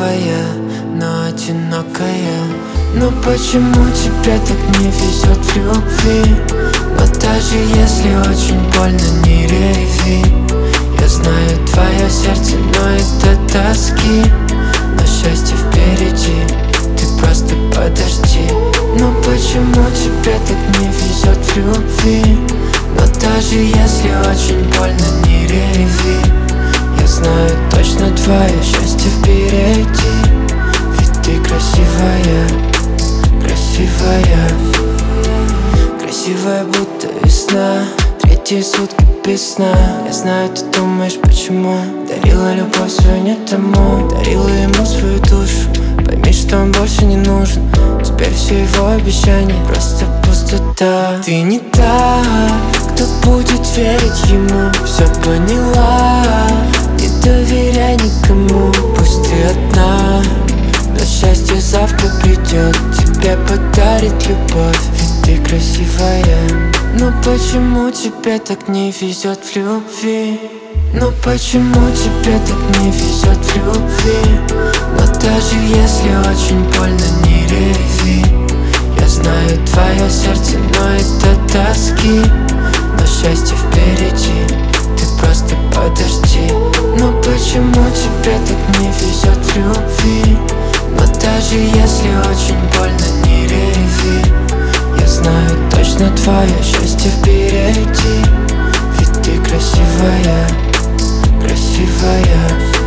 красивая, но одинокая. Но почему тебе так не везет в любви? Но даже если очень больно, не реви. Я знаю твое сердце ноет от тоски, но счастье впереди, ты просто подожди. Но почему тебе так не везет в любви? Но даже если очень больно, не реви. Я знаю точно твое счастье впереди, ведь ты красивая, красивая. Красивая, будто весна, третьи сутки без сна. Я знаю, ты думаешь, почему дарила любовь свою не тому, дарила ему свою душу. Пойми, что он больше не нужен. Теперь все его обещания просто пустота. Ты не та, кто будет верить ему. Все поняла, не доверяй никому. Пусть ты одна, но счастье завтра придет, тебе подарит любовь, ведь ты красивая. Но почему тебе так не везет в любви? Но почему тебе так не везет в любви? Но даже если очень больно, не реви. Я знаю, твое сердце ноет от тоски, но счастье впереди, ты просто подожди. Но почему тебе так не везет в любви? Но даже если очень больно, не реви. Я знаю точно твое счастье впереди, ведь ты красивая, красивая.